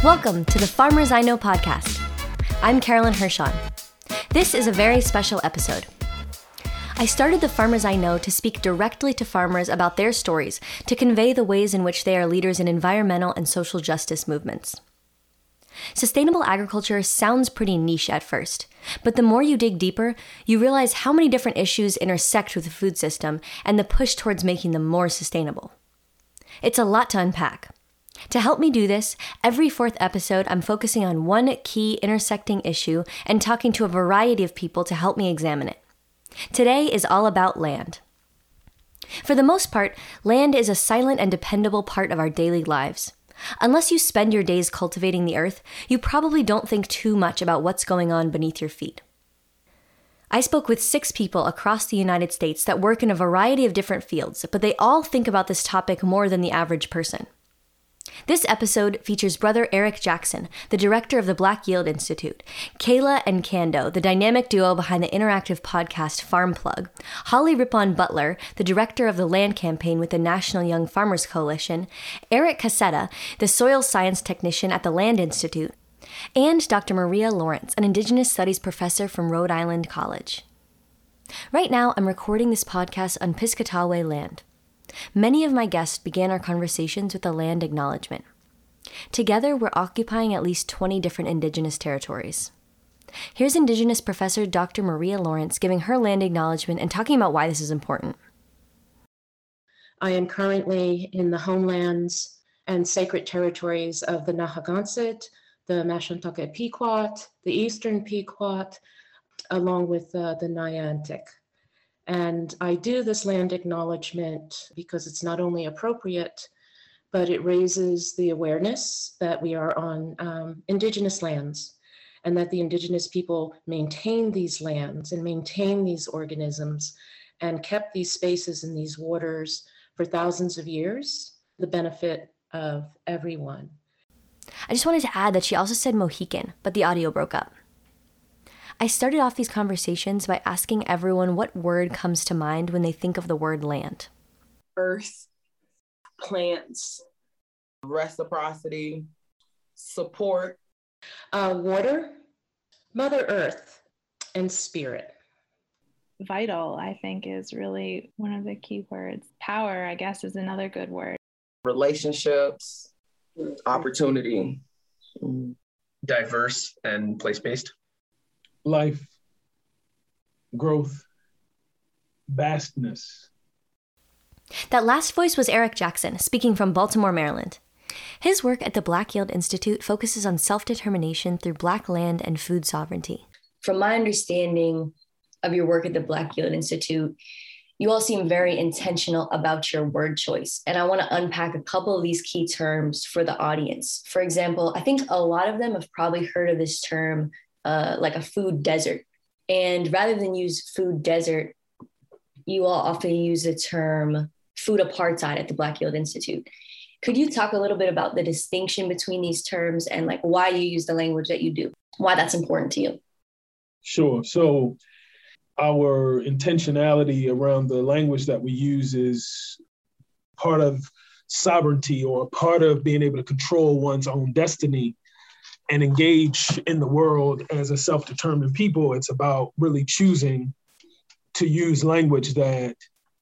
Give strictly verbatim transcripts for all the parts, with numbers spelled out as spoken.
Welcome to the Farmers I Know podcast. I'm Carolyn Hershon. This is a very special episode. I started the Farmers I Know to speak directly to farmers about their stories, to convey the ways in which they are leaders in environmental and social justice movements. Sustainable agriculture sounds pretty niche at first, but the more you dig deeper, you realize how many different issues intersect with the food system and the push towards making them more sustainable. It's a lot to unpack. To help me do this, every fourth episode I'm focusing on one key intersecting issue and talking to a variety of people to help me examine it. Today is all about land. For the most part, land is a silent and dependable part of our daily lives. Unless you spend your days cultivating the earth, you probably don't think too much about what's going on beneath your feet. I spoke with six people across the United States that work in a variety of different fields, but they all think about this topic more than the average person. This episode features Brother Eric Jackson, the director of the Black Yield Institute, Kayla and Kando, the dynamic duo behind the interactive podcast Farm Plug, Holly Rippon Butler, the director of the land campaign with the National Young Farmers Coalition, Eric Casetta, the soil science technician at the Land Institute, and Doctor Maria Lawrence, an Indigenous Studies professor from Rhode Island College. Right now, I'm recording this podcast on Piscataway land. Many of my guests began our conversations with a land acknowledgement. Together, we're occupying at least twenty different Indigenous territories. Here's Indigenous professor Doctor Maria Lawrence giving her land acknowledgement and talking about why this is important. I am currently in the homelands and sacred territories of the Nahagonsett, the Mashantucket Pequot, the Eastern Pequot, along with uh, the Niantic. And I do this land acknowledgement because it's not only appropriate, but it raises the awareness that we are on um, Indigenous lands and that the Indigenous people maintain these lands and maintain these organisms and kept these spaces and these waters for thousands of years, the benefit of everyone. I just wanted to add that she also said Mohican, but the audio broke up. I started off these conversations by asking everyone what word comes to mind when they think of the word land. Earth, plants, reciprocity, support. Uh, water, Mother Earth, and spirit. Vital, I think, is really one of the key words. Power, I guess, is another good word. Relationships, opportunity. Diverse and place-based. Life, growth, vastness. That last voice was Eric Jackson, speaking from Baltimore, Maryland. His work at the Black Yield Institute focuses on self-determination through Black land and food sovereignty. From my understanding of your work at the Black Yield Institute, you all seem very intentional about your word choice. And I want to unpack a couple of these key terms for the audience. For example, I think a lot of them have probably heard of this term Uh, like a food desert. And rather than use food desert, you all often use the term food apartheid at the Black Yield Institute. Could you talk a little bit about the distinction between these terms and like why you use the language that you do, why that's important to you? Sure. So our intentionality around the language that we use is part of sovereignty or part of being able to control one's own destiny and engage in the world as a self-determined people. It's about really choosing to use language that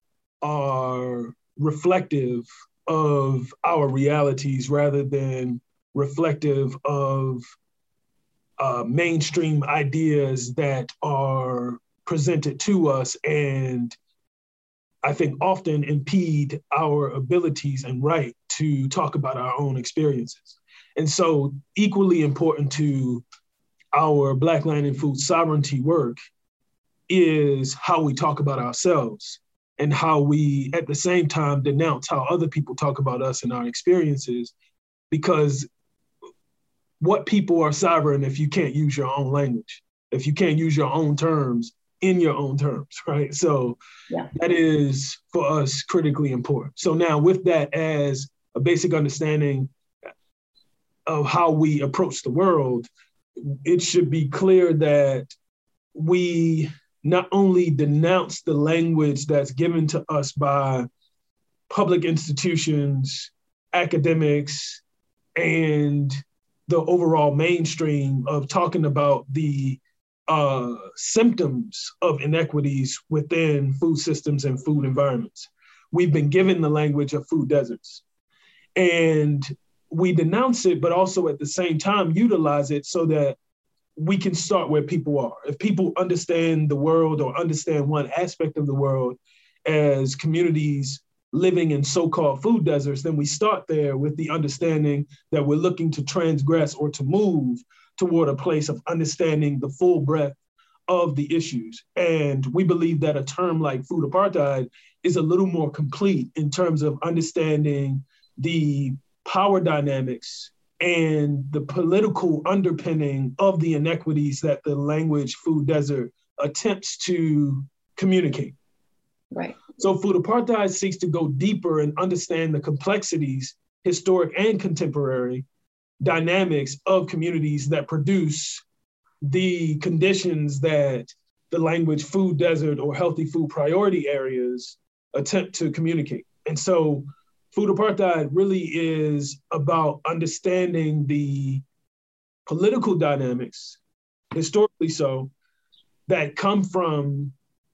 are reflective of our realities rather than reflective of uh, mainstream ideas that are presented to us and I think often impede our abilities and right to talk about our own experiences. And so equally important to our Black land and food sovereignty work is how we talk about ourselves and how we, at the same time, denounce how other people talk about us and our experiences. Because what people are sovereign if you can't use your own language, if you can't use your own terms in your own terms, right? So yeah. That is, for us, critically important. So now with that as a basic understanding of how we approach the world, it should be clear that we not only denounce the language that's given to us by public institutions, academics, and the overall mainstream of talking about the uh, symptoms of inequities within food systems and food environments. We've been given the language of food deserts. And we denounce it, but also at the same time utilize it so that we can start where people are. If people understand the world or understand one aspect of the world as communities living in so-called food deserts, then we start there with the understanding that we're looking to transgress or to move toward a place of understanding the full breadth of the issues. And we believe that a term like food apartheid is a little more complete in terms of understanding the power dynamics and the political underpinning of the inequities that the language food desert attempts to communicate. Right. So food apartheid seeks to go deeper and understand the complexities, historic and contemporary, dynamics of communities that produce the conditions that the language food desert or healthy food priority areas attempt to communicate. And so food apartheid really is about understanding the political dynamics, historically so, that come from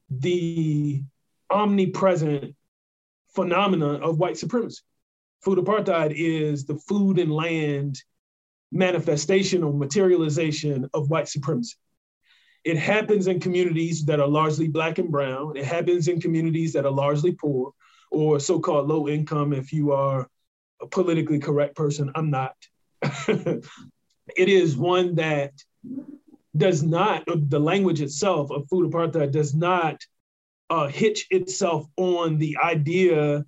the omnipresent phenomena of white supremacy. Food apartheid is the food and land manifestation or materialization of white supremacy. It happens in communities that are largely Black and brown. It happens in communities that are largely poor or so-called low income if you are a politically correct person. I'm not. It is one that does not, the language itself of food apartheid does not uh, hitch itself on the idea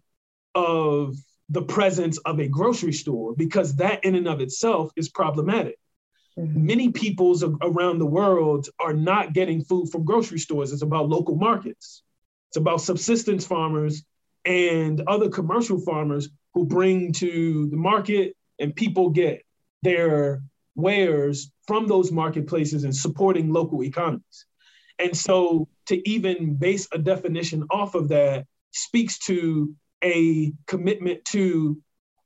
of the presence of a grocery store, because that in and of itself is problematic. Mm-hmm. Many peoples around the world are not getting food from grocery stores. It's about local markets. It's about subsistence farmers and other commercial farmers who bring to the market, and people get their wares from those marketplaces and supporting local economies. And so to even base a definition off of that speaks to a commitment to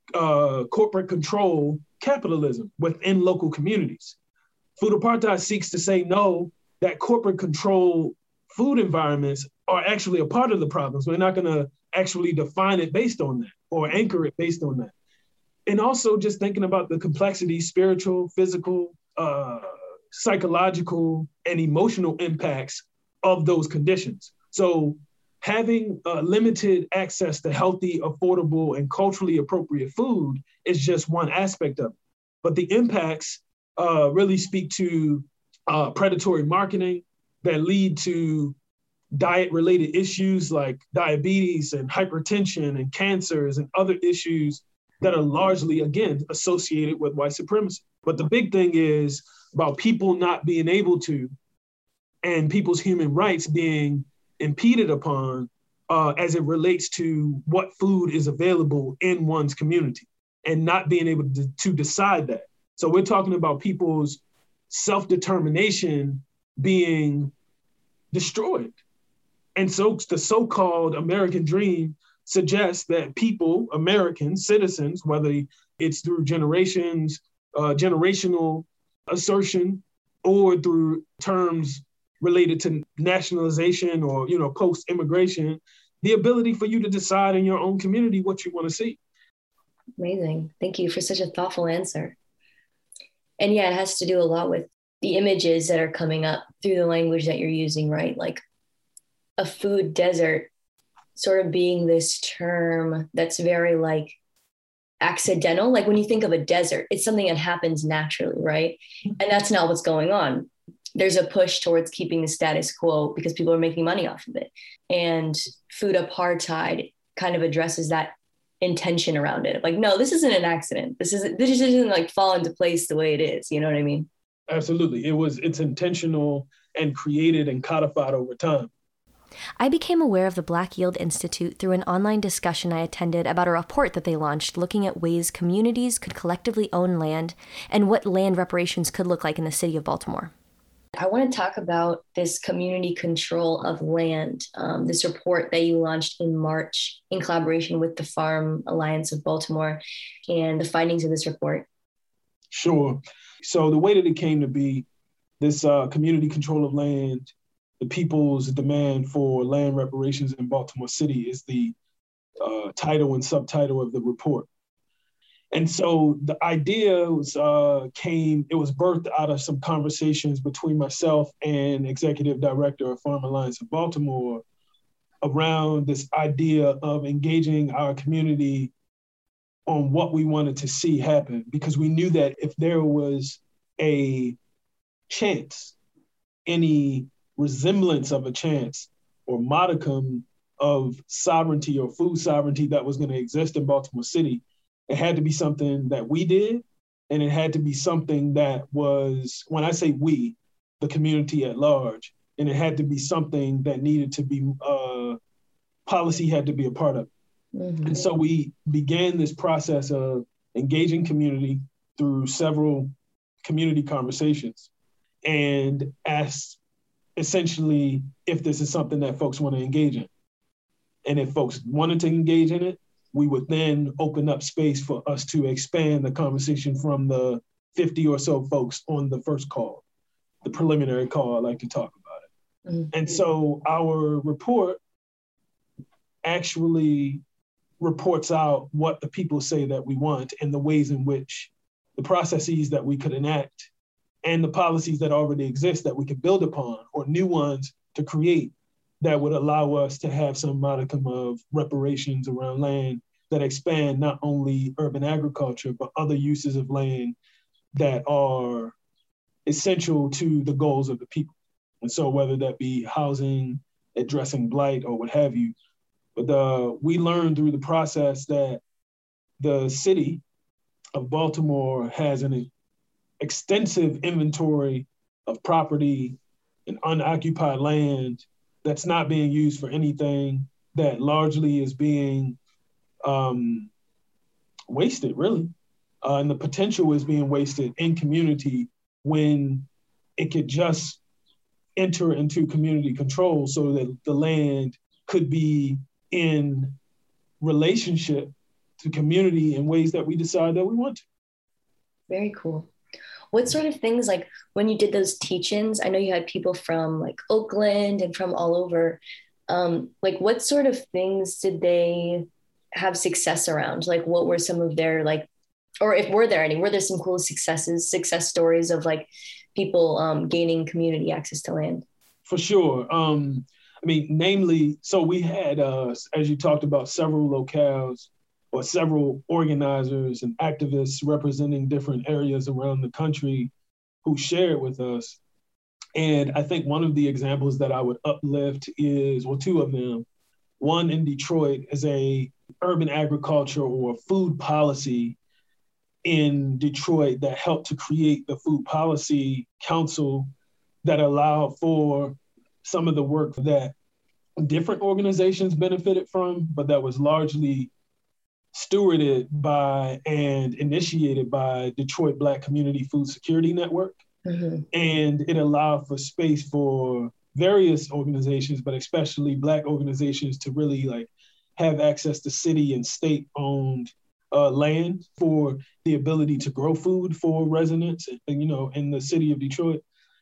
uh, corporate control capitalism within local communities. Food apartheid seeks to say no, that corporate control food environments are actually a part of the problems. We're not going to actually define it based on that or anchor it based on that. And also just thinking about the complexity, spiritual, physical, uh, psychological, and emotional impacts of those conditions. So having uh, limited access to healthy, affordable, and culturally appropriate food is just one aspect of it. But the impacts uh, really speak to uh, predatory marketing that lead to diet-related issues like diabetes and hypertension and cancers and other issues that are largely, again, associated with white supremacy. But the big thing is about people not being able to, and people's human rights being impeded upon uh, as it relates to what food is available in one's community and not being able to, to decide that. So we're talking about people's self-determination being destroyed. And so the so-called American dream suggests that people, American citizens, whether it's through generations, uh, generational assertion, or through terms related to nationalization or, you know, post-immigration, the ability for you to decide in your own community what you want to see. Amazing. Thank you for such a thoughtful answer. And yeah, it has to do a lot with the images that are coming up through the language that you're using, right? Like a food desert sort of being this term that's very like accidental. Like when you think of a desert, it's something that happens naturally, right? And that's not what's going on. There's a push towards keeping the status quo because people are making money off of it. And food apartheid kind of addresses that intention around it. Like, no, this isn't an accident. This isn't, this isn't like fall into place the way it is. You know what I mean? Absolutely. It was, it's intentional and created and codified over time. I became aware of the Black Yield Institute through an online discussion I attended about a report that they launched looking at ways communities could collectively own land and what land reparations could look like in the city of Baltimore. I want to talk about this community control of land, um, this report that you launched in March in collaboration with the Farm Alliance of Baltimore, and the findings of this report. Sure. So the way that it came to be, this uh, community control of land, the people's demand for land reparations in Baltimore City is the uh, title and subtitle of the report. And so the idea was, uh, came, it was birthed out of some conversations between myself and Executive Director of Farm Alliance of Baltimore around this idea of engaging our community on what we wanted to see happen, because we knew that if there was a chance, any resemblance of a chance or modicum of sovereignty or food sovereignty that was going to exist in Baltimore City, it had to be something that we did, and it had to be something that was, when I say we, the community at large, and it had to be something that needed to be, uh, policy had to be a part of. Mm-hmm. And so we began this process of engaging community through several community conversations and asked essentially if this is something that folks want to engage in. And if folks wanted to engage in it, we would then open up space for us to expand the conversation from the fifty or so folks on the first call, the preliminary call, I like to talk about it. Mm-hmm. And so our report actually reports out what the people say that we want and the ways in which the processes that we could enact and the policies that already exist that we could build upon, or new ones to create, that would allow us to have some modicum of reparations around land that expand not only urban agriculture, but other uses of land that are essential to the goals of the people. And so whether that be housing, addressing blight, or what have you, but uh, we learned through the process that the city of Baltimore has an extensive inventory of property and unoccupied land that's not being used for anything, that largely is being um, wasted, really. Uh, and the potential is being wasted in community when it could just enter into community control so that the land could be in relationship to community in ways that we decide that we want to. Very cool. What sort of things, like when you did those teach-ins, I know you had people from like Oakland and from all over, um, like what sort of things did they have success around? Like what were some of their like, or if were there any, were there some cool successes, success stories of like people um, gaining community access to land? For sure. Um, I mean, namely, so we had, uh, as you talked about, several locales or several organizers and activists representing different areas around the country who shared with us. And I think one of the examples that I would uplift is, well, two of them. One in Detroit is a urban agriculture or food policy in Detroit that helped to create the Food Policy Council that allowed for some of the work that different organizations benefited from, but that was largely stewarded by and initiated by Detroit Black Community Food Security Network. Mm-hmm. And it allowed for space for various organizations, but especially Black organizations, to really like have access to city and state-owned uh, land for the ability to grow food for residents, and, you know, in the city of Detroit.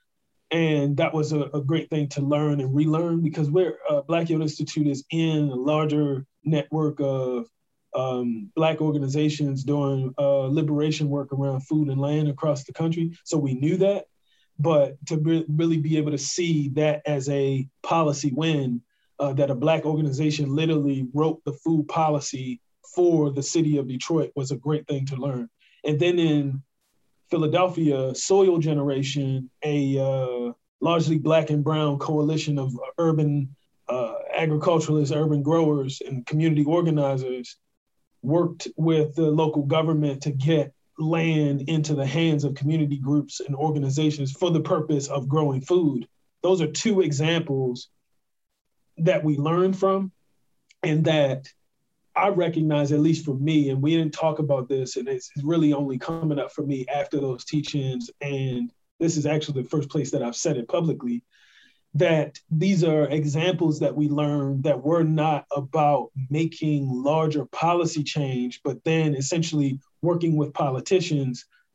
And that was a, a great thing to learn and relearn, because we're uh, Black Yield Institute is in a larger network of um, Black organizations doing uh, liberation work around food and land across the country. So we knew that, but to re- really be able to see that as a policy win, uh, that a Black organization literally wrote the food policy for the city of Detroit, was a great thing to learn. And then in Philadelphia, Soil Generation, a uh, largely Black and brown coalition of urban uh, agriculturalists, urban growers, and community organizers, worked with the local government to get land into the hands of community groups and organizations for the purpose of growing food. Those are two examples that we learned from, and that I recognize, at least for me, and we didn't talk about this, and it's really only coming up for me after those teach-ins, and this is actually the first place that I've said it publicly, that these are examples that we learned that were not about making larger policy change, but then essentially working with politicians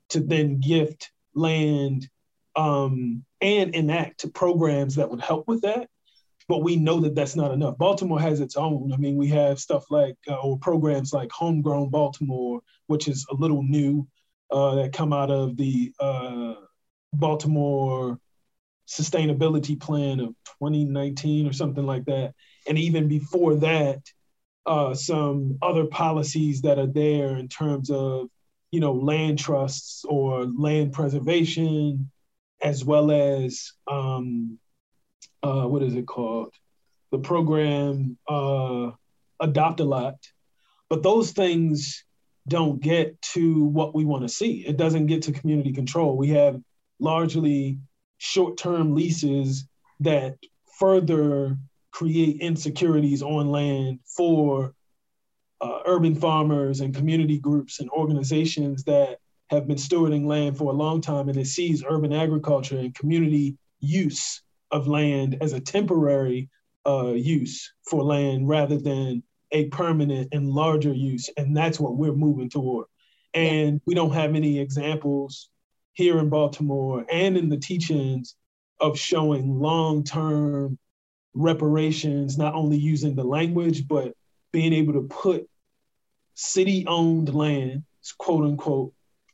to then gift land um, and enact programs that would help with that. But we know that that's not enough. Baltimore has its own. I mean, we have stuff like, uh, or programs like Homegrown Baltimore, which is a little new, uh, that come out of the uh, Baltimore Sustainability Plan of twenty nineteen or something like that. And even before that, uh, some other policies that are there in terms of, you know, land trusts or land preservation, as well as, um, uh, what is it called? The program uh, Adopt a Lot. But those things don't get to what we want to see. It doesn't get to community control. We have largely short-term leases that further create insecurities on land for uh, urban farmers and community groups and organizations that have been stewarding land for a long time, and it sees urban agriculture and community use of land as a temporary uh, use for land rather than a permanent and larger use. And that's what we're moving toward. And yeah. we don't have any examples here in Baltimore and in the teach-ins of showing long-term reparations, not only using the language, but being able to put city-owned land, quote unquote,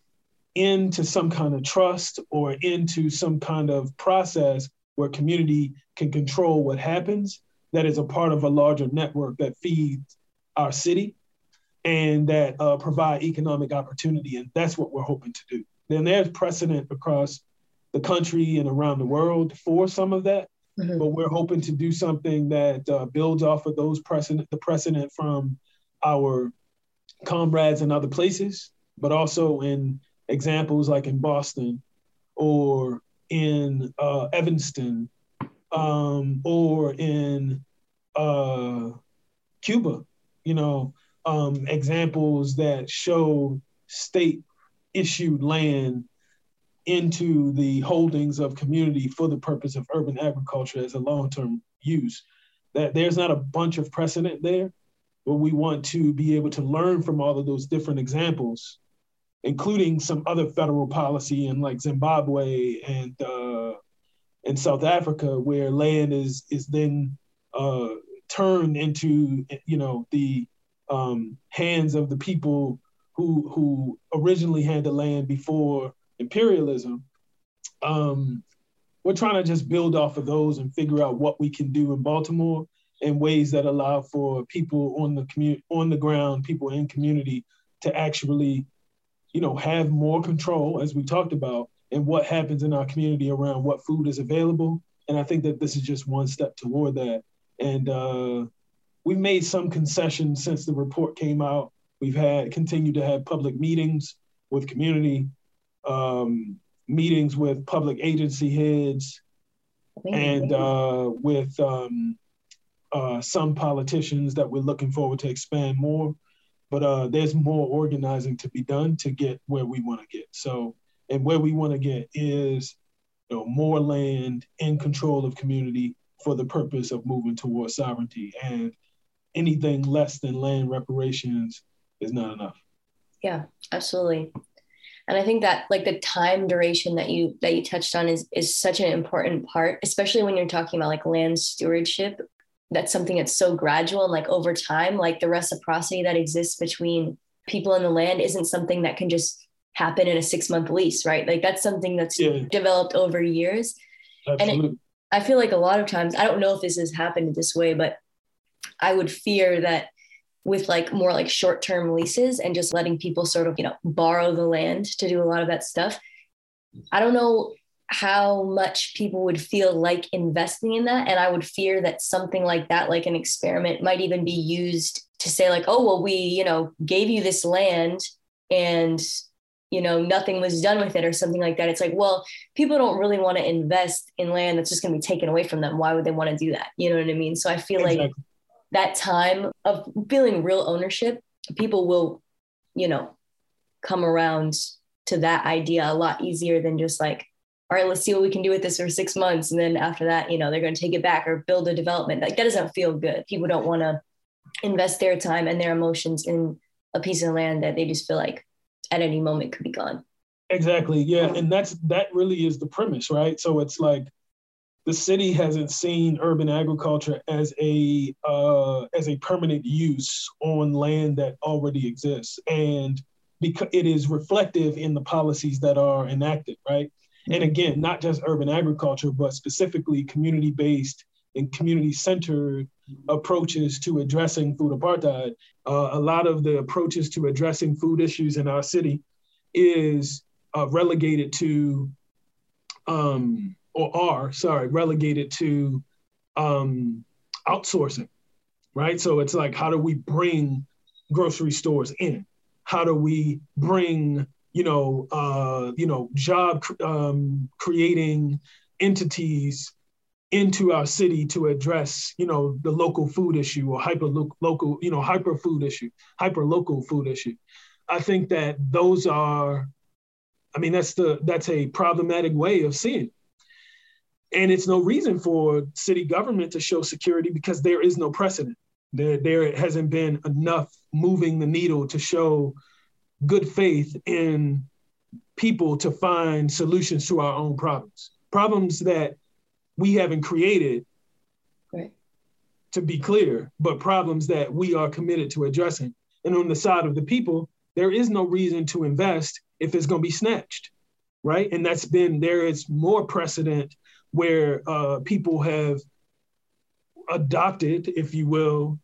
into some kind of trust or into some kind of process where community can control what happens, that is a part of a larger network that feeds our city and that uh, provide economic opportunity. And that's what we're hoping to do. Then there's precedent across the country and around the world for some of that, mm-hmm. but we're hoping to do something that uh, builds off of those precedent, the precedent from our comrades in other places, but also in examples like in Boston or in uh, Evanston um, or in uh, Cuba, you know, um, examples that show state-issued land into the holdings of community for the purpose of urban agriculture as a long-term use. That there's not a bunch of precedent there, but we want to be able to learn from all of those different examples, including some other federal policy in like Zimbabwe and uh, in South Africa, where land is is then uh, turned into, you know, the um, hands of the people who who originally had the land before imperialism. Um, we're trying to just build off of those and figure out what we can do in Baltimore in ways that allow for people on the community, on the ground, people in community to actually, you know, have more control, as we talked about, and what happens in our community around what food is available. And I think that this is just one step toward that. And uh, we've made some concessions since the report came out. We've had continued to have public meetings with community, um, meetings with public agency heads, and uh, with um, uh, some politicians that we're looking forward to expand more. But uh, there's more organizing to be done to get where we want to get. So, and where we want to get is, you know, more land in control of community for the purpose of moving towards sovereignty. And anything less than land reparations is not enough. Yeah, absolutely. And I think that like the time duration that you that you touched on is is such an important part, especially when you're talking about like land stewardship. That's something that's so gradual and like over time, like the reciprocity that exists between people and the land isn't something that can just happen in a six month lease, right? Like that's something that's yeah. developed over years. Absolutely. And it, I feel like a lot of times, I don't know if this has happened this way, but I would fear that with like more like short-term leases and just letting people sort of, you know, borrow the land to do a lot of that stuff. I don't know how much people would feel like investing in that. And I would fear that something like that, like an experiment, might even be used to say like, oh, well, we, you know, gave you this land and, you know, nothing was done with it or something like that. It's like, well, people don't really want to invest in land that's just going to be taken away from them. Why would they want to do that? You know what I mean? So I feel exactly. like that time of feeling real ownership, people will, you know, come around to that idea a lot easier than just like, all right, let's see what we can do with this for six months. And then after that, you know, they're going to take it back or build a development. Like that doesn't feel good. People don't want to invest their time and their emotions in a piece of land that they just feel like at any moment could be gone. Exactly. Yeah. And that's that really is the premise, right? So it's like the city hasn't seen urban agriculture as a uh, as a permanent use on land that already exists, and because it is reflective in the policies that are enacted, right? And again, not just urban agriculture, but specifically community-based and community-centered approaches to addressing food apartheid. Uh, a lot of the approaches to addressing food issues in our city is uh, relegated to, um, or are, sorry, relegated to um, outsourcing, right? So it's like, how do we bring grocery stores in? How do we bring, you know, uh, you know, job um, creating entities into our city to address, you know, the local food issue or hyper local, you know, hyper food issue, hyper local food issue. I think that those are, I mean, that's the that's a problematic way of seeing it. And it's no reason for city government to show security because there is no precedent. There, there hasn't been enough moving the needle to show good faith in people to find solutions to our own problems, problems that we haven't created, right, to be clear, but problems that we are committed to addressing. And on the side of the people, there is no reason to invest if it's going to be snatched, right? And that's been, there is more precedent where uh, people have adopted, if you will,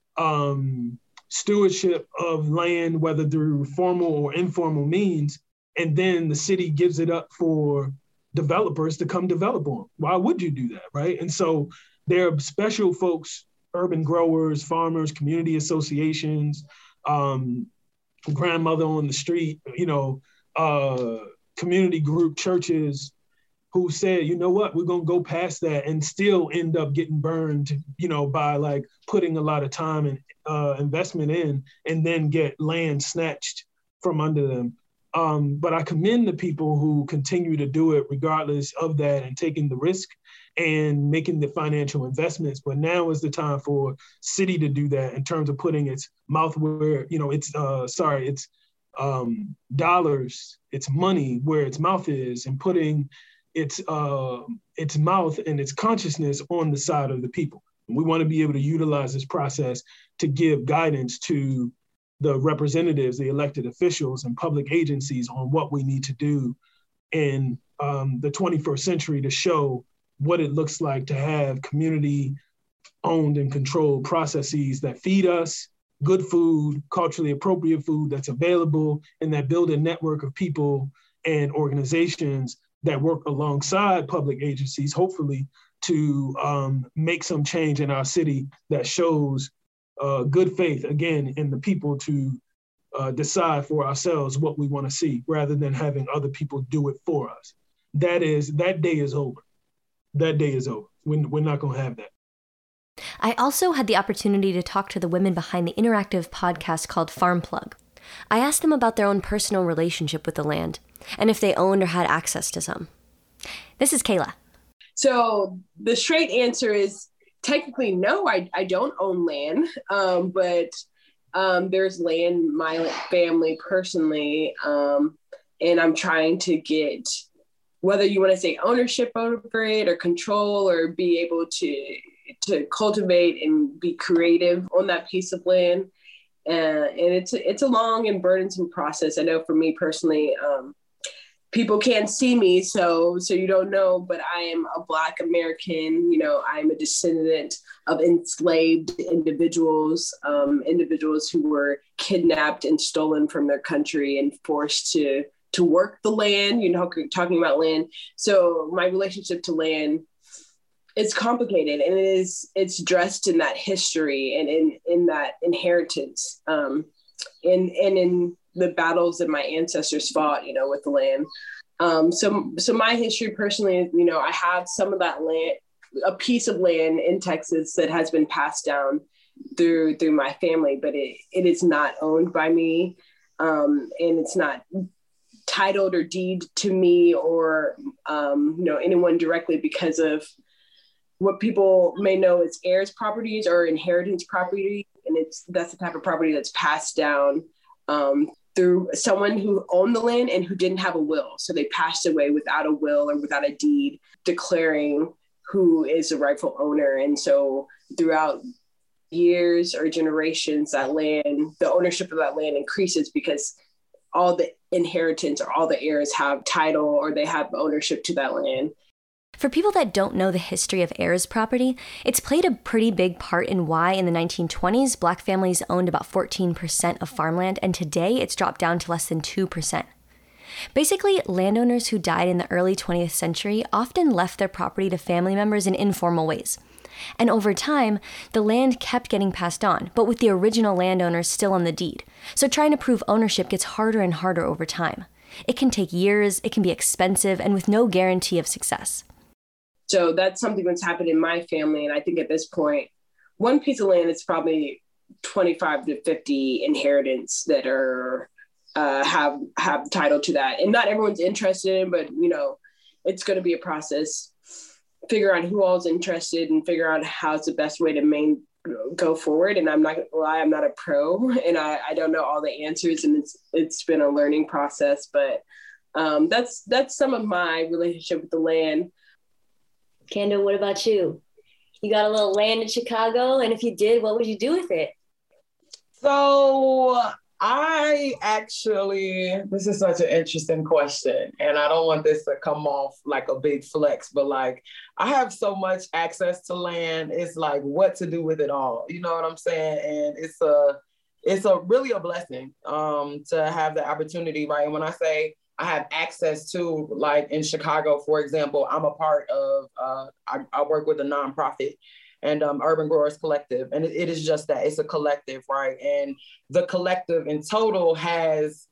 um, stewardship of land, whether through formal or informal means, and then the city gives it up for developers to come develop on. Why would you do that, right? And so there are special folks, urban growers, farmers, community associations, um, grandmother on the street, you know, uh, community group churches who said, you know what, we're gonna go past that and still end up getting burned, you know, by like putting a lot of time and uh, investment in and then get land snatched from under them. Um, but I commend the people who continue to do it regardless of that and taking the risk and making the financial investments. But now is the time for city to do that in terms of putting its mouth where, you know, it's, uh, sorry, it's um, dollars, it's money where its mouth is, and putting its uh, its mouth and its consciousness on the side of the people. And we want to be able to utilize this process to give guidance to the representatives, the elected officials and public agencies on what we need to do in um, the twenty-first century to show what it looks like to have community owned and controlled processes that feed us good food, culturally appropriate food that's available, and that build a network of people and organizations that work alongside public agencies, hopefully, to um, make some change in our city that shows uh, good faith, again, in the people to uh, decide for ourselves what we want to see, rather than having other people do it for us. That is, that day is over. That day is over. We're, we're not going to have that. I also had the opportunity to talk to the women behind the interactive podcast called Farm Plug. I asked them about their own personal relationship with the land and if they owned or had access to some. This is Kayla. So the straight answer is technically no, I, I don't own land, um, but um, there's land my family personally, um, and I'm trying to get, whether you want to say ownership over it or control or be able to to cultivate and be creative on that piece of land. Uh, and it's, it's a long and burdensome process. I know for me personally, um, people can't see me, so so you don't know, but I am a Black American. You know, I'm a descendant of enslaved individuals, um, individuals who were kidnapped and stolen from their country and forced to to work the land. You know, talking about land. So my relationship to land, it's complicated, and it is it's dressed in that history and in in that inheritance, um, and and in the battles that my ancestors fought, you know, with the land. Um, so, so my history personally, you know, I have some of that land, a piece of land in Texas that has been passed down through, through my family, but it, it is not owned by me. Um, and it's not titled or deed to me or, um, you know, anyone directly because of what people may know as heirs properties or inheritance property. And it's, that's the type of property that's passed down, um, through someone who owned the land and who didn't have a will. So they passed away without a will or without a deed declaring who is the rightful owner. And so throughout years or generations, that land, the ownership of that land increases because all the inheritance or all the heirs have title or they have ownership to that land. For people that don't know the history of heirs property, it's played a pretty big part in why in the nineteen twenties, Black families owned about fourteen percent of farmland, and today it's dropped down to less than two percent. Basically, landowners who died in the early twentieth century often left their property to family members in informal ways. And over time, the land kept getting passed on, but with the original landowners still on the deed. So trying to prove ownership gets harder and harder over time. It can take years, it can be expensive, and with no guarantee of success. So that's something that's happened in my family. And I think at this point, one piece of land is probably twenty-five to fifty inheritance that are uh, have have title to that. And not everyone's interested in, but you know, it's going to be a process. Figure out who all's interested and figure out how's the best way to main go forward. And I'm not gonna lie, I'm not a pro and I, I don't know all the answers, and it's it's been a learning process. But um, that's that's some of my relationship with the land. Kendo, what about you? You got a little land in Chicago, and if you did, what would you do with it? So I actually, this is such an interesting question, and I don't want this to come off like a big flex, but like I have so much access to land. It's like what to do with it all. You know what I'm saying? And it's a, it's a really a blessing um, to have the opportunity, right? And when I say I have access to, like in Chicago, for example, I'm a part of, uh, I, I work with a nonprofit and um, Urban Growers Collective. And it, it is just that, it's a collective, right? And the collective in total has,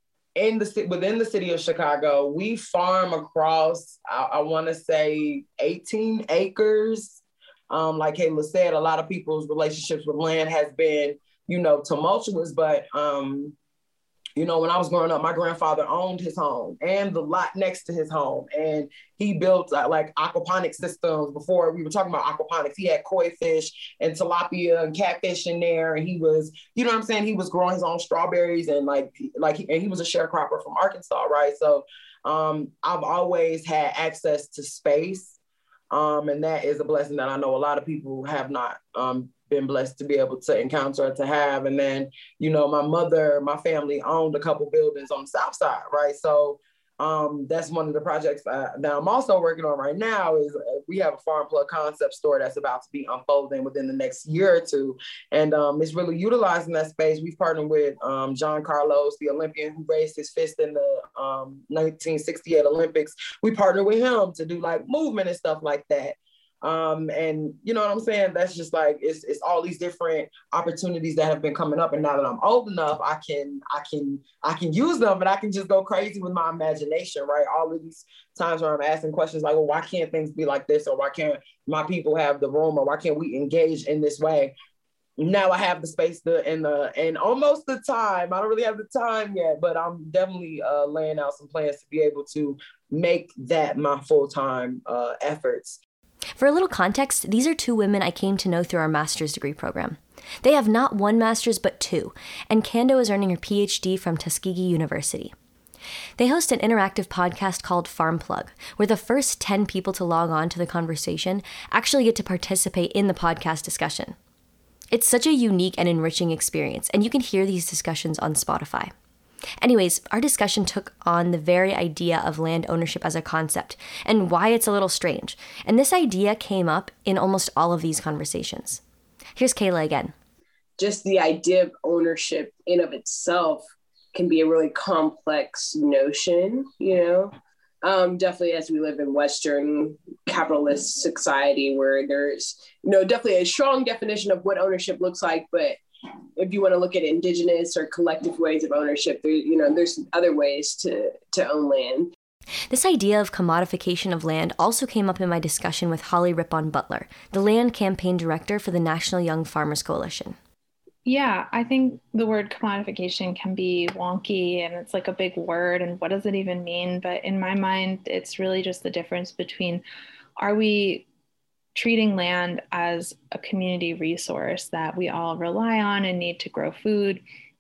in the within the city of Chicago, we farm across, I, I wanna say eighteen acres. Um, like Kayla said, a lot of people's relationships with land has been, you know, tumultuous, but um, you know, when I was growing up, my grandfather owned his home and the lot next to his home. And he built uh, like aquaponic systems. Before we were talking about aquaponics, he had koi fish and tilapia and catfish in there. And he was, you know what I'm saying? He was growing his own strawberries and like, like, he, and he was a sharecropper from Arkansas, right? So um, I've always had access to space. Um, and that is a blessing that I know a lot of people have not um, been blessed to be able to encounter or to have. And then, you know, my mother, my family owned a couple buildings on the South Side, right? So um, that's one of the projects uh, that I'm also working on right now is uh, we have a Farm Plug concept store that's about to be unfolding within the next year or two. And um, it's really utilizing that space. We've partnered with um, John Carlos, the Olympian who raised his fist in the um, nineteen sixty-eight Olympics. We partnered with him to do like movement and stuff like that. Um, and you know what I'm saying? That's just like, it's, it's all these different opportunities that have been coming up. And now that I'm old enough, I can, I can, I can use them, and I can just go crazy with my imagination, right? All of these times where I'm asking questions like, well, why can't things be like this? Or why can't my people have the room? Or why can't we engage in this way? Now I have the space to, and the, and almost the time, I don't really have the time yet, but I'm definitely uh, laying out some plans to be able to make that my full-time uh, efforts. For a little context, these are two women I came to know through our master's degree program. They have not one master's, but two, and Kando is earning her P H D from Tuskegee University. They host an interactive podcast called Farm Plug, where the first ten people to log on to the conversation actually get to participate in the podcast discussion. It's such a unique and enriching experience, and you can hear these discussions on Spotify. Anyways, our discussion took on the very idea of land ownership as a concept and why it's a little strange. And this idea came up in almost all of these conversations. Here's Kayla again. Just the idea of ownership in of itself can be a really complex notion, you know? Um, definitely as we live in Western capitalist society where there's, you know, definitely a strong definition of what ownership looks like, but if you want to look at indigenous or collective ways of ownership, there, you know, there's other ways to, to own land. This idea of commodification of land also came up in my discussion with Holly Rippon Butler, the land campaign director for the National Young Farmers Coalition. Yeah, I think the word commodification can be wonky and it's like a big word and what does it even mean? But in my mind, it's really just the difference between, are we treating land as a community resource that we all rely on and need to grow food,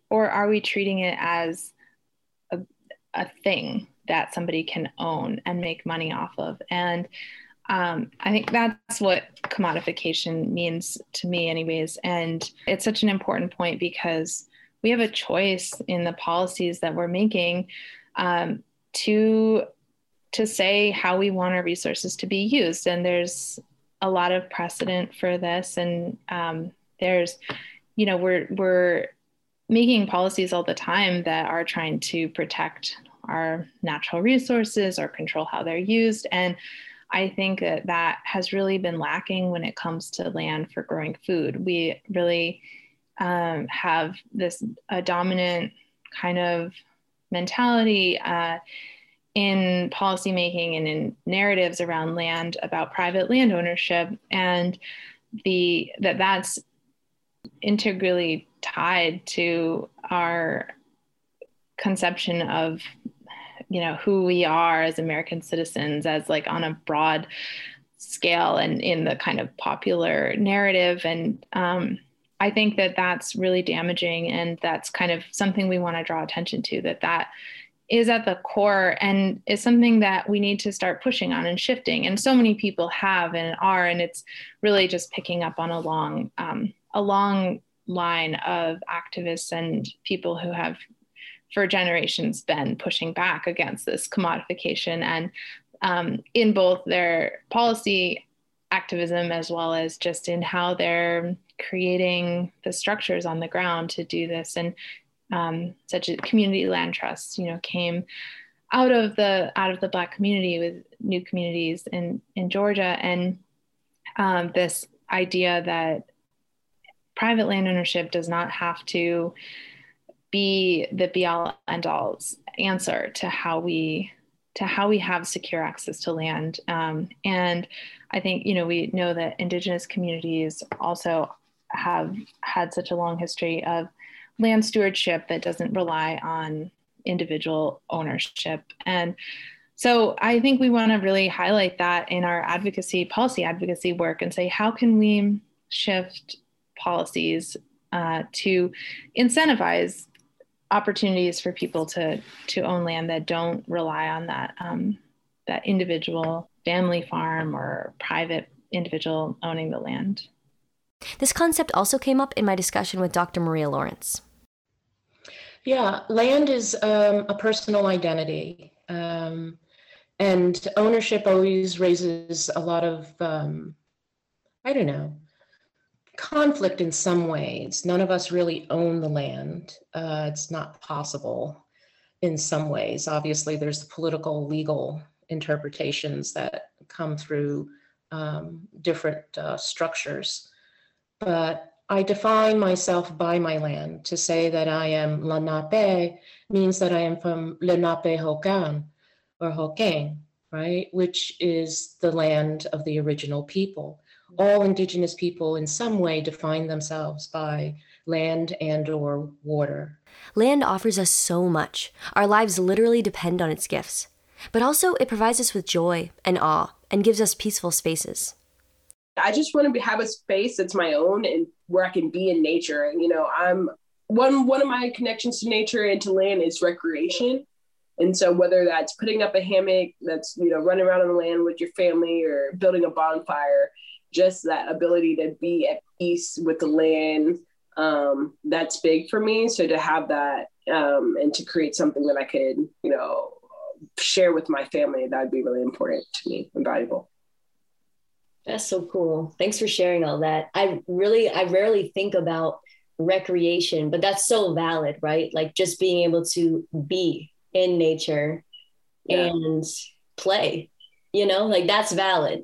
or are we treating it as a, a thing that somebody can own and make money off of? And um, I think that's what commodification means to me anyways. And it's such an important point because we have a choice in the policies that we're making um, to, to say how we want our resources to be used. And there's a lot of precedent for this. And um, there's, you know, we're, we're making policies all the time that are trying to protect our natural resources or control how they're used. And I think that that has really been lacking when it comes to land for growing food. We really um, have this a dominant kind of mentality uh, in policymaking and in narratives around land about private land ownership, and the that that's integrally tied to our conception of, you know, who we are as American citizens, as like on a broad scale and in the kind of popular narrative. And um, I think that that's really damaging. And that's kind of something we want to draw attention to, that that is at the core and is something that we need to start pushing on and shifting. And so many people have and are, and it's really just picking up on a long, um, a long line of activists and people who have for generations been pushing back against this commodification, and um, in both their policy activism as well as just in how they're creating the structures on the ground to do this. And um, such as community land trusts, you know, came out of the out of the Black community with new communities in in Georgia, and um, this idea that private land ownership does not have to be the be all end all answer to how we to how we have secure access to land. Um, and I think, you know, we know that Indigenous communities also have had such a long history of land stewardship that doesn't rely on individual ownership. And so I think we want to really highlight that in our advocacy, policy advocacy work, and say, how can we shift policies uh, to incentivize opportunities for people to to own land that don't rely on that um, that individual family farm or private individual owning the land. This concept also came up in my discussion with Doctor Maria Lawrence. Yeah, land is um, a personal identity, um, and ownership always raises a lot of, um, I don't know, conflict in some ways. None of us really own the land. Uh, it's not possible in some ways. Obviously, there's the political, legal interpretations that come through um, different uh, structures. But I define myself by my land. To say that I am Lenape means that I am from Lenape Hokan or Hokkien, right? Which is the land of the original people. All Indigenous people in some way define themselves by land and or water. Land offers us so much. Our lives literally depend on its gifts. But also it provides us with joy and awe and gives us peaceful spaces. I just want to be, have a space that's my own and where I can be in nature. And, you know, I'm one, one of my connections to nature and to land is recreation. And so whether that's putting up a hammock, that's, you know, running around on the land with your family or building a bonfire, just that ability to be at peace with the land, um, that's big for me. So to have that um, and to create something that I could, you know, share with my family, that'd be really important to me and valuable. That's so cool. Thanks for sharing all that. I really, I rarely think about recreation, but that's so valid, right? Like just being able to be in nature yeah. and play, you know, like that's valid.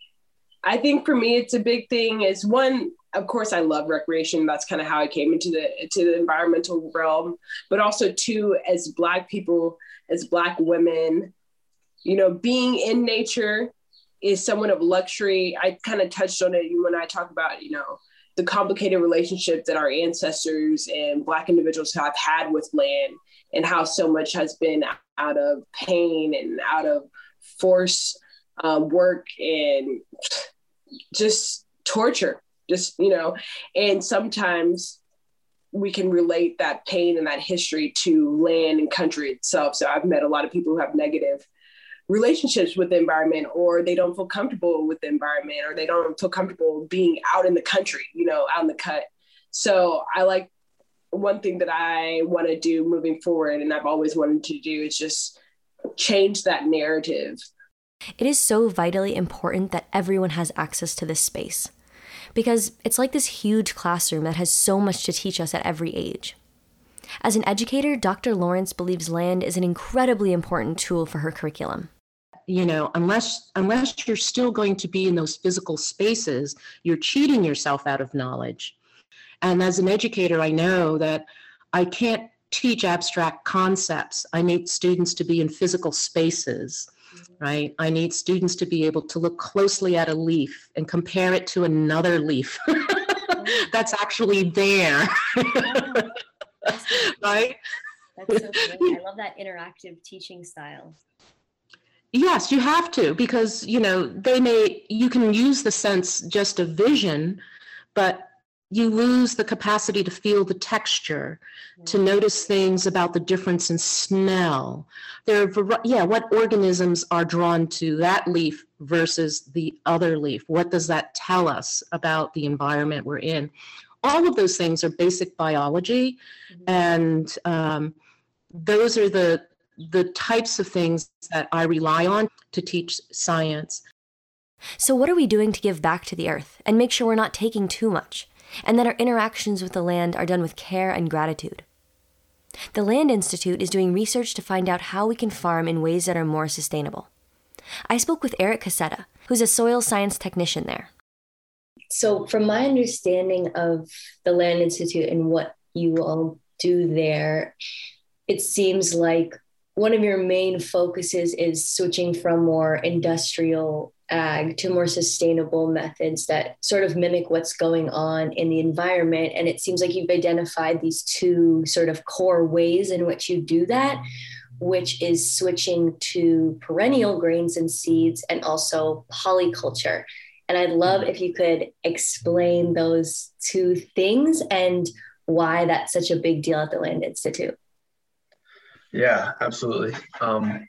I think for me, it's a big thing is one, of course, I love recreation. That's kind of how I came into the, to the environmental realm, but also two, as Black people, as Black women, you know, being in nature is somewhat of luxury. I kind of touched on it when I talk about, you know, the complicated relationship that our ancestors and Black individuals have had with land and how so much has been out of pain and out of force um, work and just torture, just, you know, and sometimes we can relate that pain and that history to land and country itself. So I've met a lot of people who have negative relationships with the environment, or they don't feel comfortable with the environment, or they don't feel comfortable being out in the country, you know, out in the cut. So I like, one thing that I want to do moving forward, and I've always wanted to do, is just change that narrative. It is so vitally important that everyone has access to this space, because it's like this huge classroom that has so much to teach us at every age. As an educator, Doctor Lawrence believes land is an incredibly important tool for her curriculum. You know, unless unless you're still going to be in those physical spaces, you're cheating yourself out of knowledge. And as an educator, I know that I can't teach abstract concepts. I need students to be in physical spaces, right? I need students to be able to look closely at a leaf and compare it to another leaf that's actually there, right? That's so great. I love that interactive teaching style. Yes, you have to, because, you know, they may, you can use the sense just of vision, but you lose the capacity to feel the texture, to notice things about the difference in smell. There are, yeah, what organisms are drawn to that leaf versus the other leaf? What does that tell us about the environment we're in? All of those things are basic biology, mm-hmm. and um, those are the the types of things that I rely on to teach science. So what are we doing to give back to the earth and make sure we're not taking too much, and that our interactions with the land are done with care and gratitude? The Land Institute is doing research to find out how we can farm in ways that are more sustainable. I spoke with Eric Casetta, who's a soil science technician there. So from my understanding of the Land Institute and what you all do there, it seems like one of your main focuses is switching from more industrial ag to more sustainable methods that sort of mimic what's going on in the environment. And it seems like you've identified these two sort of core ways in which you do that, which is switching to perennial grains and seeds and also polyculture. And I'd love if you could explain those two things and why that's such a big deal at the Land Institute. Yeah, absolutely. Um,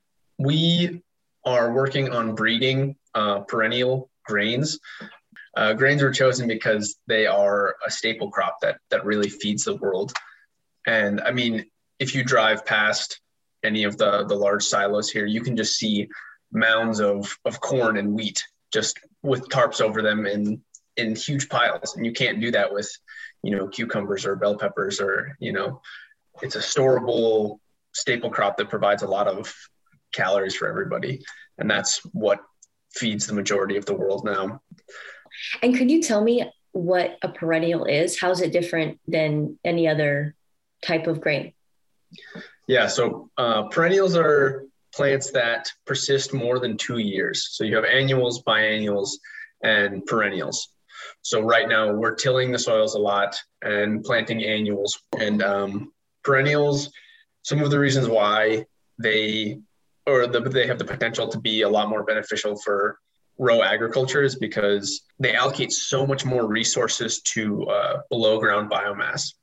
we are working on breeding uh, perennial grains. Uh, grains were chosen because they are a staple crop that that really feeds the world. And I mean, if you drive past any of the, the large silos here, you can just see mounds of, of corn and wheat just with tarps over them in, in huge piles. And you can't do that with, you know, cucumbers or bell peppers, or, you know, it's a storable staple crop that provides a lot of calories for everybody. And that's what feeds the majority of the world now. And could you tell me what a perennial is? How is it different than any other type of grain? Yeah, so uh, perennials are plants that persist more than two years. So you have annuals, biennials, and perennials. So right now we're tilling the soils a lot and planting annuals. And um, perennials, some of the reasons why they or the, they have the potential to be a lot more beneficial for row agriculture is because they allocate so much more resources to uh, below ground biomass.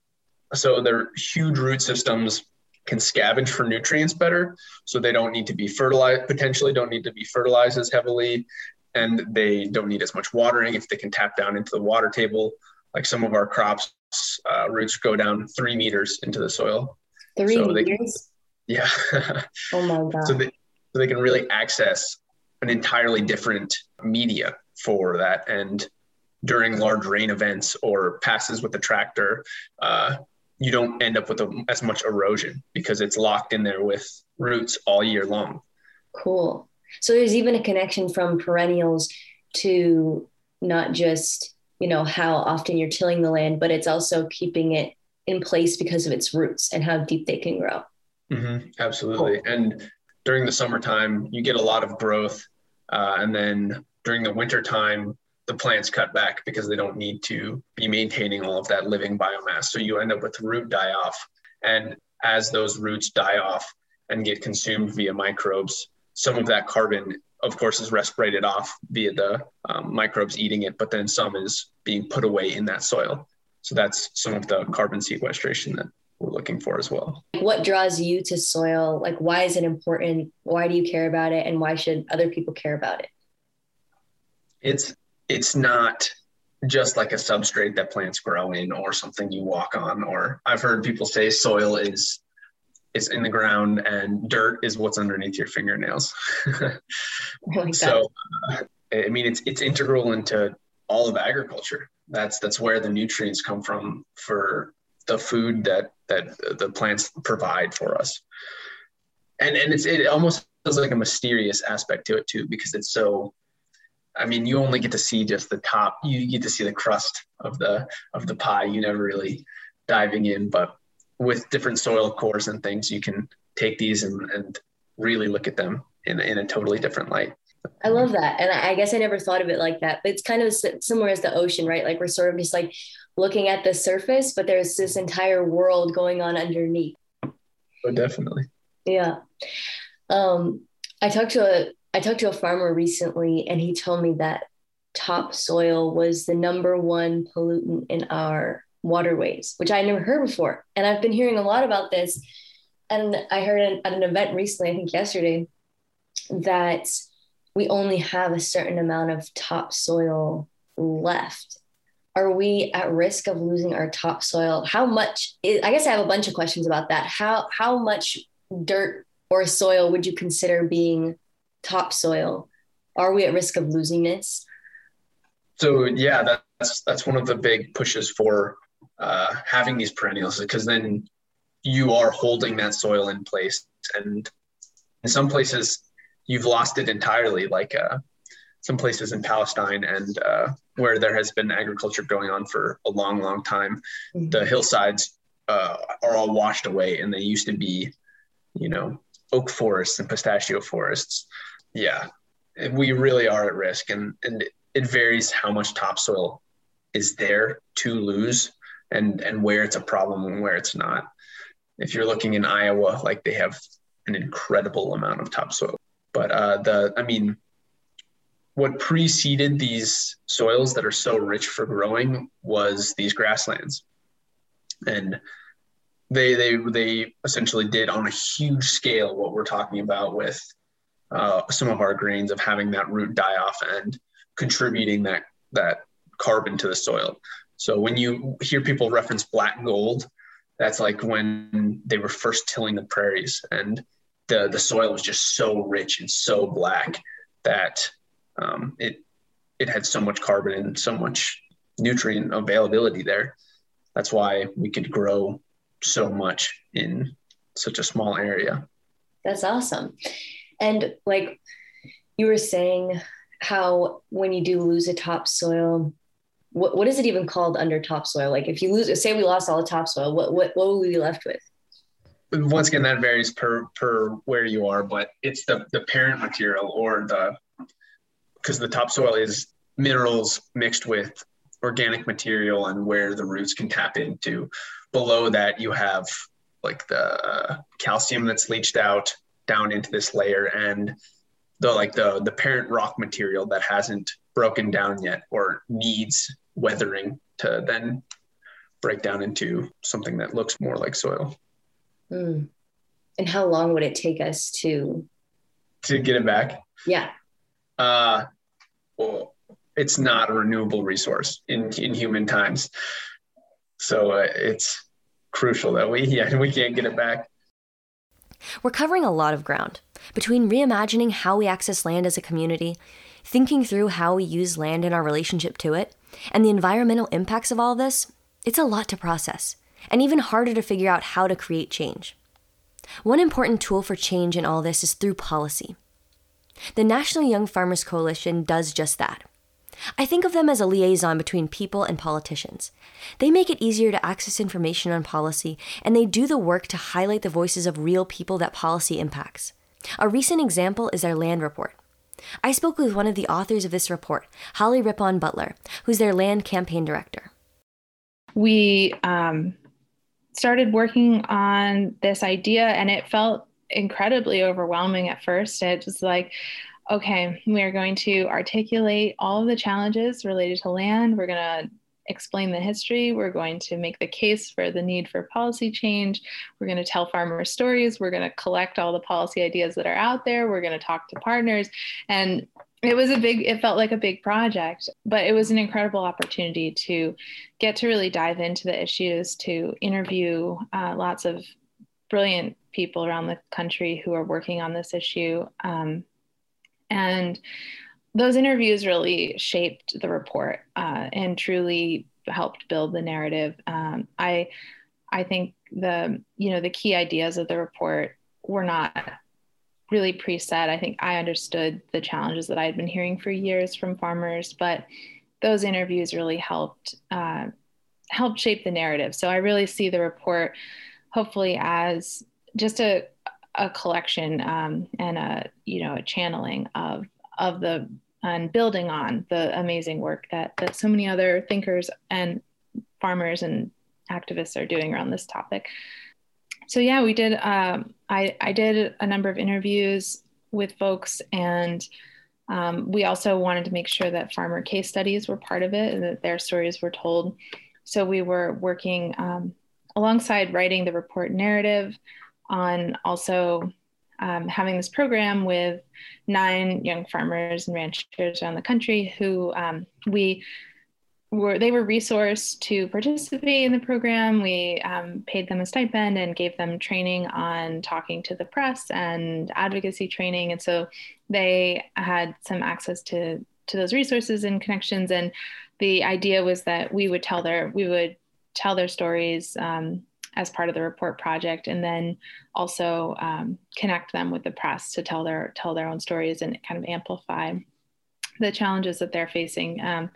So their huge root systems can scavenge for nutrients better. So they don't need to be fertilized, potentially don't need to be fertilized as heavily. And they don't need as much watering if they can tap down into the water table. Like some of our crops, uh, roots go down three meters into the soil. Three so meters? They can, yeah. Oh my God. So they, so they can really access an entirely different media for that. And during large rain events or passes with the tractor, uh, you don't end up with a, as much erosion because it's locked in there with roots all year long. Cool. So there's even a connection from perennials to not just, you know, how often you're tilling the land, but it's also keeping it in place because of its roots and how deep they can grow. Mm-hmm, absolutely. Cool. And during the summertime, you get a lot of growth. Uh, and then during the wintertime, the plants cut back because they don't need to be maintaining all of that living biomass. So you end up with root die off. And as those roots die off and get consumed via microbes, some of that carbon, of course, is respirated off via the um, microbes eating it, but then some is being put away in that soil. So that's some of the carbon sequestration that we're looking for as well. What draws you to soil? Like, why is it important? Why do you care about it? And why should other people care about it? It's it's not just like a substrate that plants grow in or something you walk on. Or I've heard people say soil is is in the ground and dirt is what's underneath your fingernails. Like so, uh, I mean, it's it's integral into all of agriculture. That's that's where the nutrients come from for the food that that the plants provide for us. And and it's it almost feels like a mysterious aspect to it too, because it's so, I mean, you only get to see just the top, you get to see the crust of the of the pie. You never really diving in, but with different soil cores and things, you can take these and, and really look at them in, in a totally different light. I love that. And I guess I never thought of it like that, but it's kind of similar as the ocean, right? Like we're sort of just like looking at the surface, but there's this entire world going on underneath. Oh, definitely. Yeah. Um, I talked to a, I talked to a farmer recently, and he told me that topsoil was the number one pollutant in our waterways, which I never heard before. And I've been hearing a lot about this. And I heard an, at an event recently, I think yesterday, that we only have a certain amount of topsoil left. Are we at risk of losing our topsoil? How much is, I guess I have a bunch of questions about that. How, how much dirt or soil would you consider being topsoil? Are we at risk of losing this? So yeah, that's, that's one of the big pushes for uh, having these perennials, because then you are holding that soil in place. And in some places you've lost it entirely, like uh, some places in Palestine and uh, where there has been agriculture going on for a long, long time. Mm-hmm. The hillsides uh, are all washed away, and they used to be, you know, oak forests and pistachio forests. Yeah, we really are at risk, and, and it varies how much topsoil is there to lose, and, and where it's a problem and where it's not. If you're looking in Iowa, like they have an incredible amount of topsoil. But uh, the, I mean, what preceded these soils that are so rich for growing was these grasslands. And they, they, they essentially did on a huge scale what we're talking about with uh, some of our grains, of having that root die off and contributing that, that carbon to the soil. So when you hear people reference black gold, that's like when they were first tilling the prairies, and the, the soil was just so rich and so black that um, it, it had so much carbon and so much nutrient availability there. That's why we could grow so much in such a small area. That's awesome. And like you were saying, how when you do lose a topsoil, what what is it even called under topsoil? Like if you lose, say we lost all the topsoil, what what what will we be left with? Once again, that varies per per where you are, but it's the the parent material, or the, because the topsoil is minerals mixed with organic material and where the roots can tap into. Below that, you have like the calcium that's leached out down into this layer, and the like the the parent rock material that hasn't broken down yet or needs weathering to then break down into something that looks more like soil. Mm. And how long would it take us to to get it back? Yeah. Uh, well, it's not a renewable resource in in human times, so uh, it's crucial that we yeah we can't get it back. We're covering a lot of ground between reimagining how we access land as a community, thinking through how we use land in our relationship to it, and the environmental impacts of all this. It's a lot to process, and even harder to figure out how to create change. One important tool for change in all this is through policy. The National Young Farmers Coalition does just that. I think of them as a liaison between people and politicians. They make it easier to access information on policy, and they do the work to highlight the voices of real people that policy impacts. A recent example is their land report. I spoke with one of the authors of this report, Holly Rippon Butler, who's their land campaign director. We um, started working on this idea, and it felt incredibly overwhelming at first. It was like, okay, we are going to articulate all of the challenges related to land. We're going to explain the history. We're going to make the case for the need for policy change. We're going to tell farmer stories. We're going to collect all the policy ideas that are out there. We're going to talk to partners. And it was a big, it felt like a big project, but it was an incredible opportunity to get to really dive into the issues, to interview uh, lots of brilliant people around the country who are working on this issue. Um, and those interviews really shaped the report uh, and truly helped build the narrative. Um, I, I think the, you know, the key ideas of the report were not really preset. I think I understood the challenges that I had been hearing for years from farmers, but those interviews really helped uh, helped shape the narrative. So I really see the report hopefully as just a a collection um, and a you know a channeling of of the and building on the amazing work that that so many other thinkers and farmers and activists are doing around this topic. So yeah, we did, um, I, I did a number of interviews with folks, and um, we also wanted to make sure that farmer case studies were part of it and that their stories were told. So we were working um, alongside writing the report narrative on also um, having this program with nine young farmers and ranchers around the country who um, we were, they were resourced to participate in the program. We um, paid them a stipend and gave them training on talking to the press and advocacy training. And so they had some access to, to those resources and connections. And the idea was that we would tell their, we would tell their stories um, as part of the report project, and then also um, connect them with the press to tell their, tell their own stories and kind of amplify the challenges that they're facing. Um,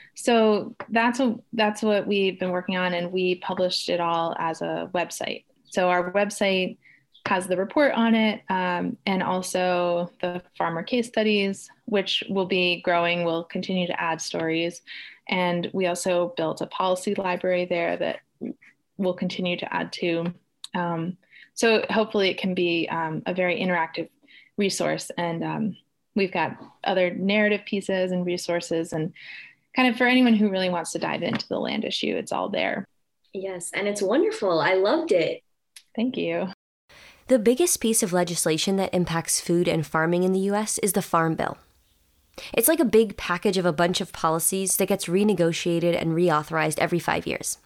So that's a, that's what we've been working on, and we published it all as a website. So our website has the report on it, um, and also the farmer case studies, which will be growing. We'll continue to add stories. And we also built a policy library there that we'll continue to add to. Um, so hopefully it can be um, a very interactive resource. And um, we've got other narrative pieces and resources, and kind of for anyone who really wants to dive into the land issue, it's all there. Yes, and it's wonderful. I loved it. Thank you. The biggest piece of legislation that impacts food and farming in the U S is the Farm Bill. It's like a big package of a bunch of policies that gets renegotiated and reauthorized every five years.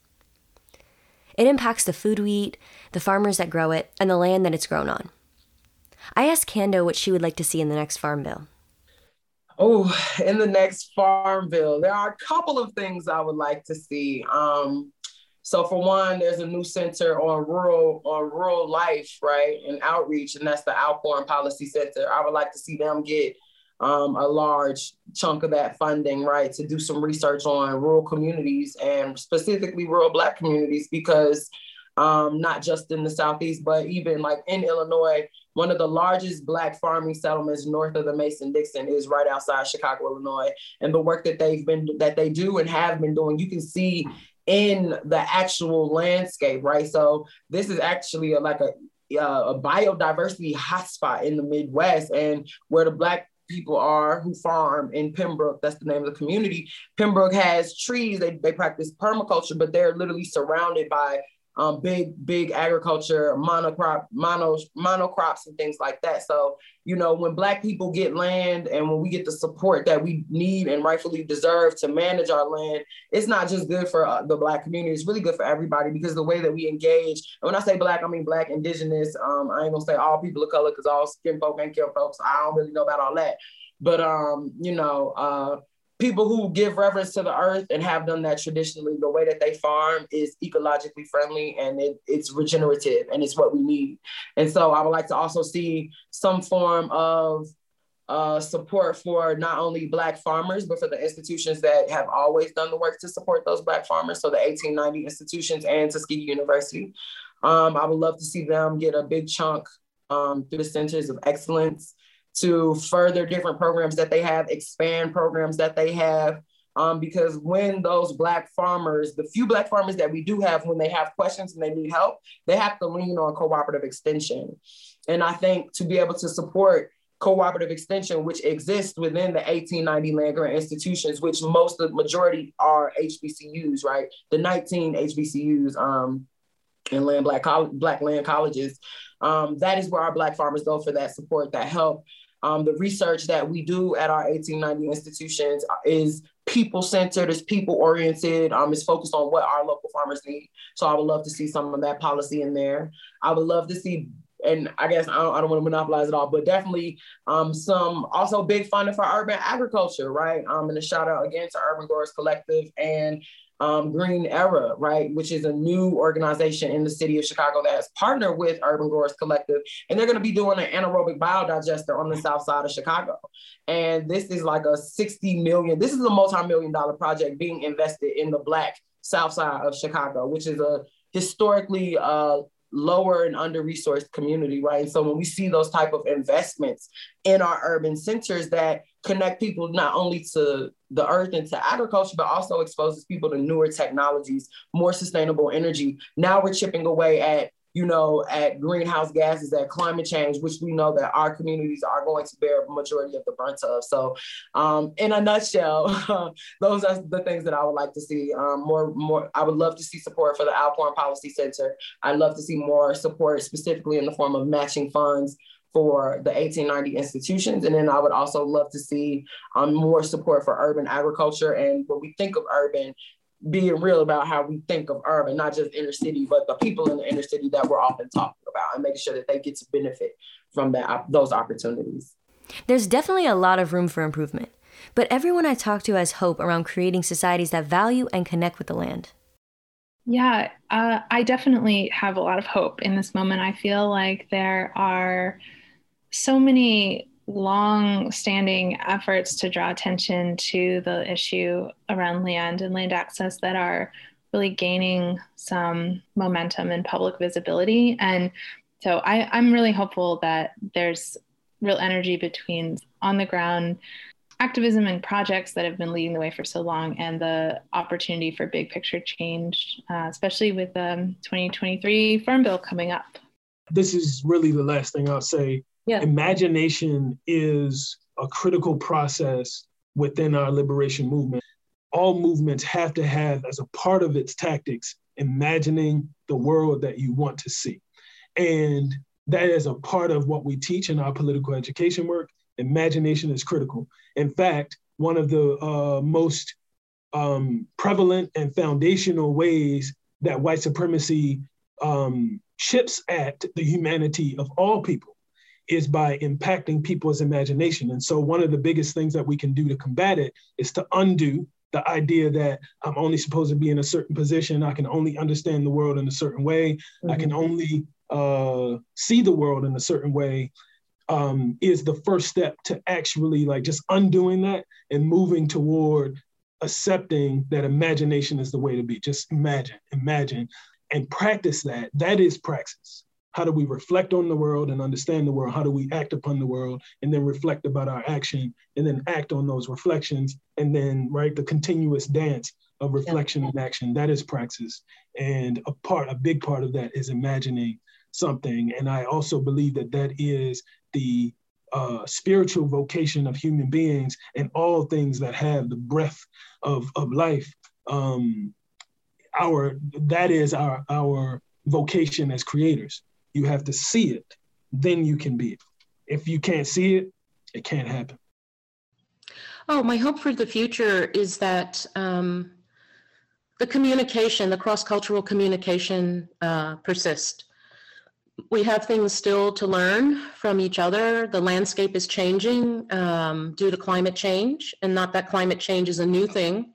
It impacts the food we eat, the farmers that grow it, and the land that it's grown on. I asked Kando what she would like to see in the next Farm Bill. Oh, in the next Farm Bill, there are a couple of things I would like to see. Um, so for one, there's a new center on rural on rural life, right, and outreach, and that's the Alcorn Policy Center. I would like to see them get um, a large chunk of that funding, right, to do some research on rural communities and specifically rural Black communities, because um, not just in the Southeast, but even like in Illinois, one of the largest Black farming settlements north of the Mason-Dixon is right outside Chicago, Illinois. And the work that they've been, that they do and have been doing, you can see in the actual landscape, right? So this is actually a, like a, a biodiversity hotspot in the Midwest, and where the Black people are who farm in Pembroke, that's the name of the community. Pembroke has trees, they, they practice permaculture, but they're literally surrounded by Um, big, big agriculture, monocrop, mono, monocrops and things like that. So, you know, when Black people get land and when we get the support that we need and rightfully deserve to manage our land, it's not just good for uh, the Black community, it's really good for everybody, because the way that we engage, and when I say Black, I mean Black, Indigenous, um, I ain't gonna say all people of color, because all skin folk ain't kill folks. I don't really know about all that. But, um, you know, uh, people who give reverence to the earth and have done that traditionally, the way that they farm is ecologically friendly, and it, it's regenerative, and it's what we need. And so I would like to also see some form of uh, support for not only Black farmers, but for the institutions that have always done the work to support those Black farmers. So the eighteen ninety institutions and Tuskegee University. Um, I would love to see them get a big chunk um, through the Centers of Excellence to further different programs that they have, expand programs that they have. Um, because when those Black farmers, the few Black farmers that we do have, when they have questions and they need help, they have to lean on cooperative extension. And I think to be able to support cooperative extension, which exists within the eighteen ninety land grant institutions, which most of the majority are H B C Us, right? The nineteen H B C Us um, and land black, black land colleges. Um, that is where our Black farmers go for that support, that help. Um, the research that we do at our eighteen ninety institutions is people-centered, is people-oriented, um, is focused on what our local farmers need. So I would love to see some of that policy in there. I would love to see, and I guess I don't, I don't want to monopolize it all, but definitely um, some also big funding for urban agriculture, right? Um, and a shout out again to Urban Growers Collective and Um, Green Era, right, which is a new organization in the city of Chicago that has partnered with Urban Growers Collective, and they're going to be doing an anaerobic biodigester on the south side of Chicago. And this is like a sixty million, this is a multi-million dollar project being invested in the Black south side of Chicago, which is a historically uh, lower and under-resourced community, right? And so when we see those type of investments in our urban centers that connect people not only to the earth and to agriculture, but also exposes people to newer technologies, more sustainable energy. Now we're chipping away at, you know, at greenhouse gases, at climate change, which we know that our communities are going to bear a majority of the brunt of. So um, in a nutshell, those are the things that I would like to see. Um, more, more. I would love to see support for the Alcorn Policy Center. I'd love to see more support specifically in the form of matching funds for the eighteen ninety institutions. And then I would also love to see um, more support for urban agriculture. And when we think of urban, being real about how we think of urban, not just inner city, but the people in the inner city that we're often talking about, and making sure that they get to benefit from that, those opportunities. There's definitely a lot of room for improvement, but everyone I talk to has hope around creating societies that value and connect with the land. Yeah, uh, I definitely have a lot of hope in this moment. I feel like there are so many long-standing efforts to draw attention to the issue around land and land access that are really gaining some momentum and public visibility. And so I, I'm really hopeful that there's real energy between on-the-ground activism and projects that have been leading the way for so long and the opportunity for big picture change, uh, especially with the um, twenty twenty-three Farm Bill coming up. This is really the last thing I'll say. Yeah. Imagination is a critical process within our liberation movement. All movements have to have as a part of its tactics, imagining the world that you want to see. And that is a part of what we teach in our political education work. Imagination is critical. In fact, one of the uh, most um, prevalent and foundational ways that white supremacy um, chips at the humanity of all people is by impacting people's imagination. And so one of the biggest things that we can do to combat it is to undo the idea that I'm only supposed to be in a certain position. I can only understand the world in a certain way. Mm-hmm. I can only uh, see the world in a certain way. Um, is the first step to actually like just undoing that and moving toward accepting that imagination is the way to be. Just imagine, imagine, and practice that. That is praxis. How do we reflect on the world and understand the world? How do we act upon the world and then reflect about our action and then act on those reflections and then, right, the continuous dance of reflection and action, that is praxis. And a part, a big part of that is imagining something. And I also believe that that is the uh, spiritual vocation of human beings and all things that have the breath of, of life. Um, our, that is our, our vocation as creators. You have to see it, then you can be it. If you can't see it, it can't happen. Oh, my hope for the future is that um, the communication, the cross-cultural communication uh, persist. We have things still to learn from each other. The landscape is changing um, due to climate change, and not that climate change is a new thing,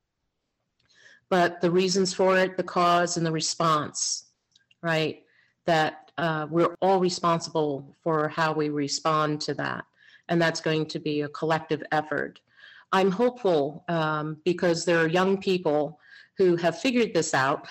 but the reasons for it, the cause, and the response, right? That uh, we're all responsible for how we respond to that. And that's going to be a collective effort. I'm hopeful um, because there are young people who have figured this out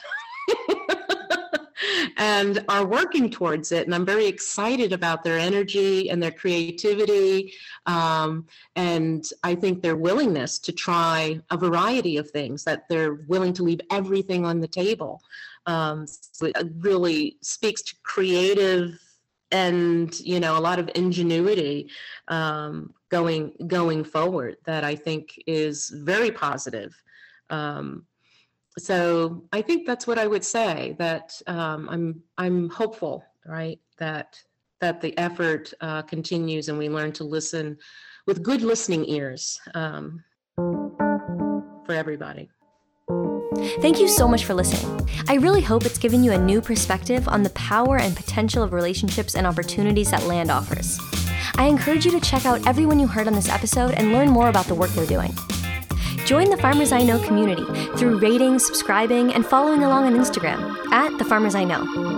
and are working towards it. And I'm very excited about their energy and their creativity. Um, and I think their willingness to try a variety of things, that they're willing to leave everything on the table. Um, so it really speaks to creative and you know, a lot of ingenuity um, going going forward that I think is very positive. Um, so I think that's what I would say. That um, I'm I'm hopeful, right? That that the effort uh, continues, and we learn to listen with good listening ears um, for everybody. Thank you so much for listening. I really hope it's given you a new perspective on the power and potential of relationships and opportunities that land offers. I encourage you to check out everyone you heard on this episode and learn more about the work they're doing. Join the Farmers I Know community through rating, subscribing, and following along on Instagram at The Farmers I Know.